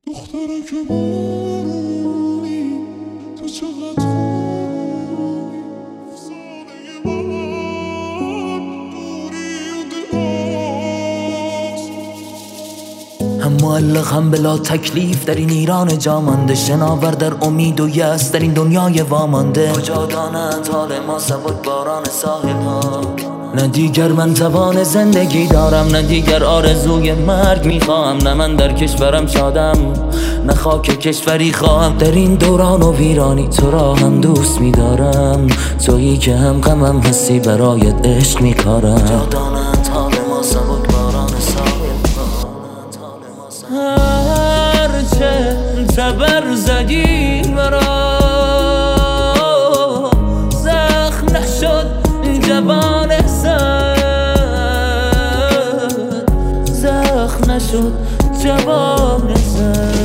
دختره که بارونی تو چقدر خوبی افسانه من دوری و دراز هم معلق هم بلا تکلیف در این ایران جامانده، شناور در امید و یأس در این دنیای وامانده. کجا دانند حال ما سبک باران ساحل ها؟ نه دیگر من توان زندگی دارم، نه دیگر آرزوی مرگ میخواهم. نه من در کشورم شادم، نه خاک کشوری خواهم. در این دوران و ویرانی تو را هم دوست میدارم، تویی که هم غمم هستی برایت عشق میکارم. کجا دانند حال ما سبک باران ساحل ها؟ هرچه تبر زدی مرا زخم نشد جوان زد، زخم نشد جوان زد.